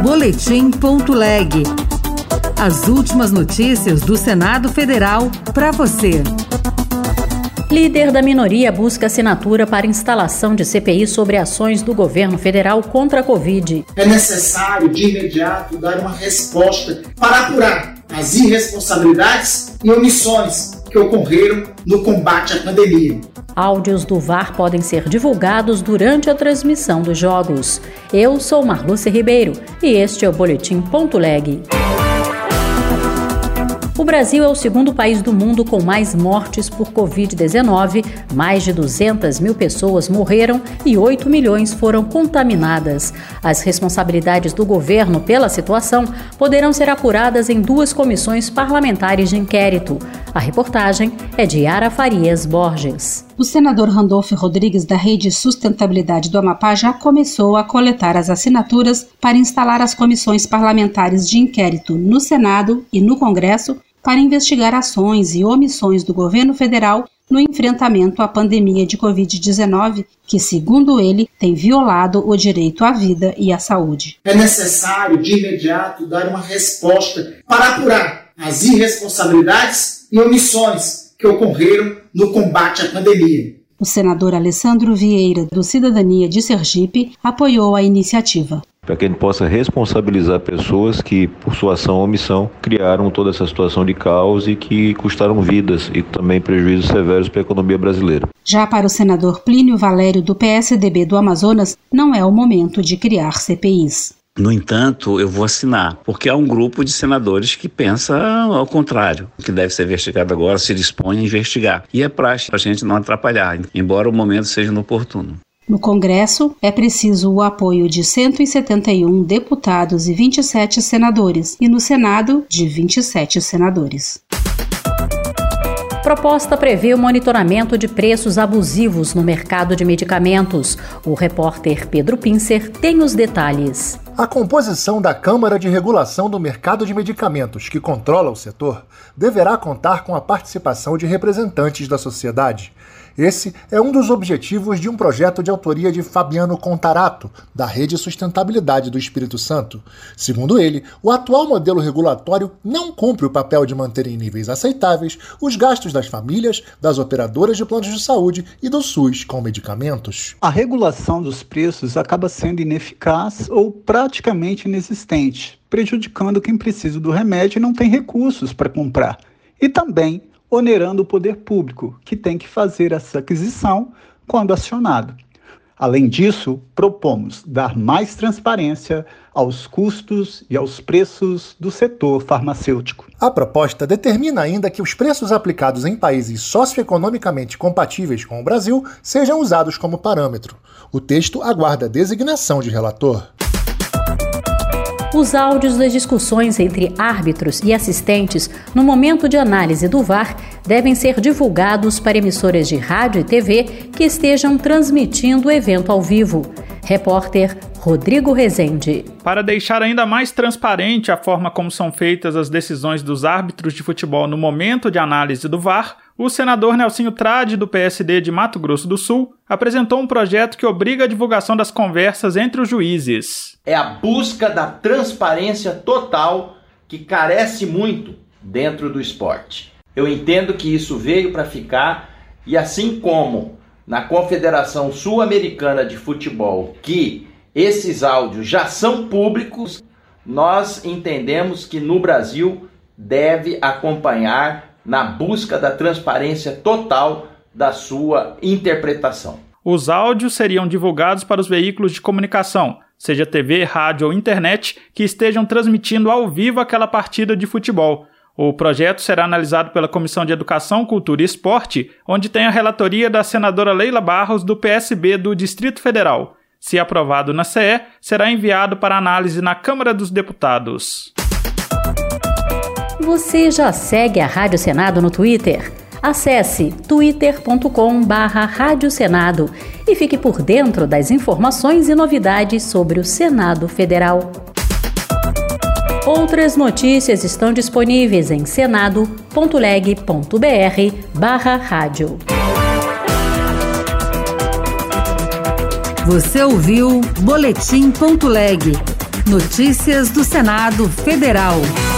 Boletim.leg. As últimas notícias do Senado Federal para você. Líder da minoria busca assinatura para instalação de CPI sobre ações do governo federal contra a Covid. É necessário, de imediato, dar uma resposta para apurar as irresponsabilidades e omissões que ocorreram no combate à pandemia. Áudios do VAR podem ser divulgados durante a transmissão dos jogos. Eu sou Marlúcia Ribeiro e este é o Boletim.leg. O Brasil é o segundo país do mundo com mais mortes por Covid-19. Mais de 200 mil pessoas morreram e 8 milhões foram contaminadas. As responsabilidades do governo pela situação poderão ser apuradas em 2 comissões parlamentares de inquérito. A reportagem é de Yara Farias Borges. O senador Randolfo Rodrigues, da Rede Sustentabilidade do Amapá, já começou a coletar as assinaturas para instalar as comissões parlamentares de inquérito no Senado e no Congresso para investigar ações e omissões do governo federal no enfrentamento à pandemia de Covid-19, que, segundo ele, tem violado o direito à vida e à saúde. É necessário, de imediato, dar uma resposta para apurar as irresponsabilidades e omissões que ocorreram no combate à pandemia. O senador Alessandro Vieira, do Cidadania de Sergipe, apoiou a iniciativa. Para que a gente possa responsabilizar pessoas que, por sua ação ou omissão, criaram toda essa situação de caos e que custaram vidas e também prejuízos severos para a economia brasileira. Já para o senador Plínio Valério, do PSDB do Amazonas, não é o momento de criar CPIs. No entanto, eu vou assinar, porque há um grupo de senadores que pensa ao contrário. O que deve ser investigado agora se dispõe a investigar. E é praxe para a gente não atrapalhar, embora o momento seja inoportuno. No Congresso, é preciso o apoio de 171 deputados e 27 senadores, e no Senado, de 27 senadores. Proposta prevê o monitoramento de preços abusivos no mercado de medicamentos. O repórter Pedro Pincer tem os detalhes. A composição da Câmara de Regulação do Mercado de Medicamentos, que controla o setor, deverá contar com a participação de representantes da sociedade. Esse é um dos objetivos de um projeto de autoria de Fabiano Contarato, da Rede Sustentabilidade do Espírito Santo. Segundo ele, o atual modelo regulatório não cumpre o papel de manter em níveis aceitáveis os gastos das famílias, das operadoras de planos de saúde e do SUS com medicamentos. A regulação dos preços acaba sendo ineficaz ou praticamente inexistente, prejudicando quem precisa do remédio e não tem recursos para comprar. E também onerando o poder público, que tem que fazer essa aquisição quando acionado. Além disso, propomos dar mais transparência aos custos e aos preços do setor farmacêutico. A proposta determina ainda que os preços aplicados em países socioeconomicamente compatíveis com o Brasil sejam usados como parâmetro. O texto aguarda a designação de relator. Os áudios das discussões entre árbitros e assistentes no momento de análise do VAR devem ser divulgados para emissoras de rádio e TV que estejam transmitindo o evento ao vivo. Repórter Rodrigo Rezende. Para deixar ainda mais transparente a forma como são feitas as decisões dos árbitros de futebol no momento de análise do VAR, o senador Nelsinho Trade, do PSD de Mato Grosso do Sul, apresentou um projeto que obriga a divulgação das conversas entre os juízes. É a busca da transparência total que carece muito dentro do esporte. Eu entendo que isso veio para ficar e assim como na Confederação Sul-Americana de Futebol, que esses áudios já são públicos, nós entendemos que no Brasil deve acompanhar na busca da transparência total da sua interpretação. Os áudios seriam divulgados para os veículos de comunicação, seja TV, rádio ou internet, que estejam transmitindo ao vivo aquela partida de futebol. O projeto será analisado pela Comissão de Educação, Cultura e Esporte, onde tem a relatoria da senadora Leila Barros, do PSB do Distrito Federal. Se aprovado na CE, será enviado para análise na Câmara dos Deputados. Você já segue a Rádio Senado no Twitter? Acesse twitter.com/Rádio Senado e fique por dentro das informações e novidades sobre o Senado Federal. Outras notícias estão disponíveis em senado.leg.br/rádio. Você ouviu Boletim.leg. Notícias do Senado Federal.